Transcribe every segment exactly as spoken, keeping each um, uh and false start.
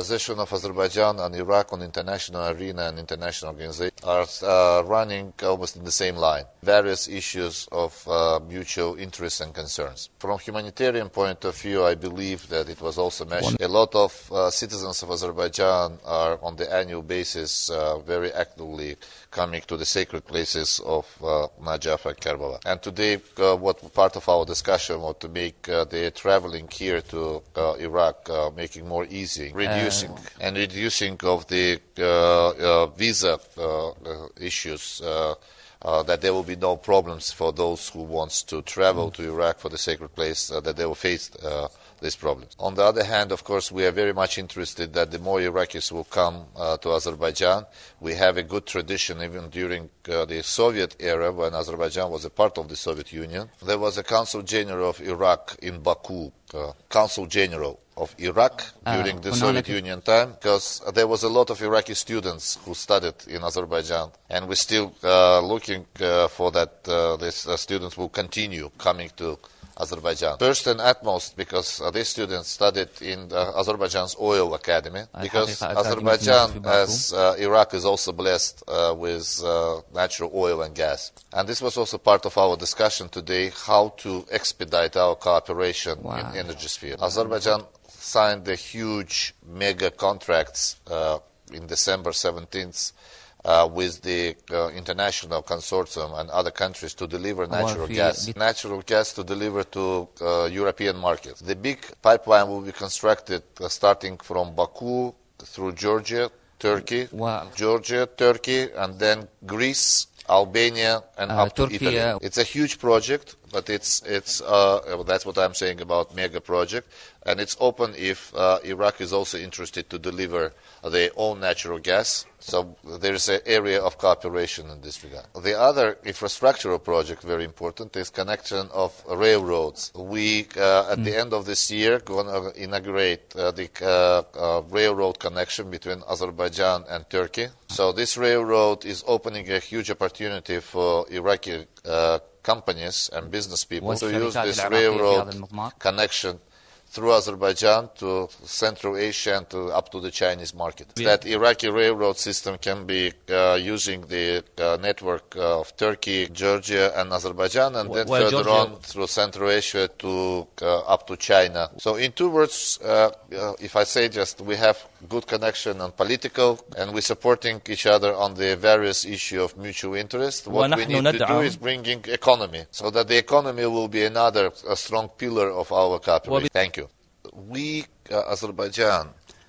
position of Azerbaijan and Iraq on international arena and international organizations are uh, running almost in the same line. Various issues of uh, mutual interest and concerns. From humanitarian point of view, I believe that it was also mentioned. A lot of uh, citizens of Azerbaijan are on the annual basis uh, very actively coming to the sacred places of uh, Najaf and Karbala. And today, uh, what part of our discussion was to make uh, the traveling here to uh, Iraq uh, making more easy, reducing uh, and reducing of the uh, uh, visa uh, uh, issues. Uh, Uh, that there will be no problems for those who wants to travel to Iraq for the sacred place, uh, that they will face uh, these problems. On the other hand, of course, we are very much interested that the more Iraqis will come uh, to Azerbaijan. We have a good tradition even during uh, the Soviet era, when Azerbaijan was a part of the Soviet Union. There was a Council General of Iraq in Baku, uh, Council General of Iraq during the Soviet Union time, because there was a lot of Iraqi students who studied in Azerbaijan, and we're still uh, looking uh, for that uh, these uh, students will continue coming to Azerbaijan. First and utmost, because uh, these students studied in uh, Azerbaijan's oil academy, because Azerbaijan, as uh, Iraq, is also blessed uh, with uh, natural oil and gas. And this was also part of our discussion today, how to expedite our cooperation wow. in energy sphere. Azerbaijan signed the huge mega contracts uh, in December seventeenth uh, with the uh, international consortium and other countries to deliver natural gas. Natural gas to deliver to uh, European markets. The big pipeline will be constructed uh, starting from Baku through Georgia, Turkey, wow. Georgia, Turkey, and then Greece, Albania, and uh, up Turkey, to Italy. Uh, it's a huge project, but it's it's uh, that's what I'm saying about mega project, and it's open if uh, Iraq is also interested to deliver their own natural gas. So there is an area of cooperation in this regard. The other infrastructural project, very important, is connection of railroads. We, uh, at mm. the end of this year, going to inaugurate uh, the uh, uh, railroad connection between Azerbaijan and Turkey. So this railroad is opening a huge opportunity for Iraqi uh, companies and business people to use this railroad connection through Azerbaijan to Central Asia and to up to the Chinese market. Yeah. That Iraqi railroad system can be uh, using the uh, network uh, of Turkey, Georgia, and Azerbaijan, and then well, further Georgia. on through Central Asia to uh, up to China. So in two words, uh, uh, if I say just we have good connection on political, and we're supporting each other on the various issues of mutual interest. What we need to do is bringing economy, so that the economy will be another a strong pillar of our cooperation. Thank you. We, uh, Azerbaijan,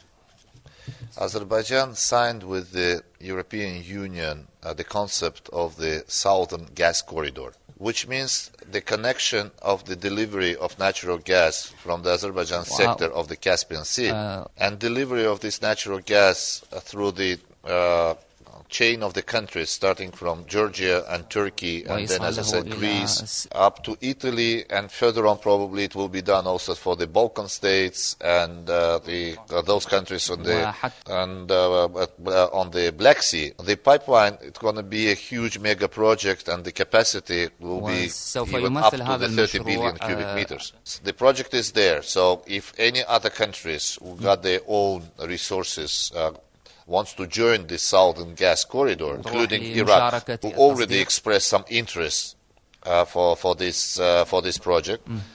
Azerbaijan signed with the European Union uh, the concept of the Southern Gas Corridor, which means the connection of the delivery of natural gas from the Azerbaijan wow. sector of the Caspian Sea uh, and delivery of this natural gas uh, through the uh, chain of the countries, starting from Georgia and Turkey, and then, as I said, Greece, up to Italy, and further on probably it will be done also for the Balkan states and uh, the uh, those countries on the and uh, uh, on the Black Sea. The pipeline, it's going to be a huge mega project, and the capacity will be even up to the thirty billion cubic meters. The project is there, so if any other countries who got their own resources uh, wants to join the Southern Gas Corridor, including Iraq, who already expressed some interest uh, for for this uh, for this project. Mm.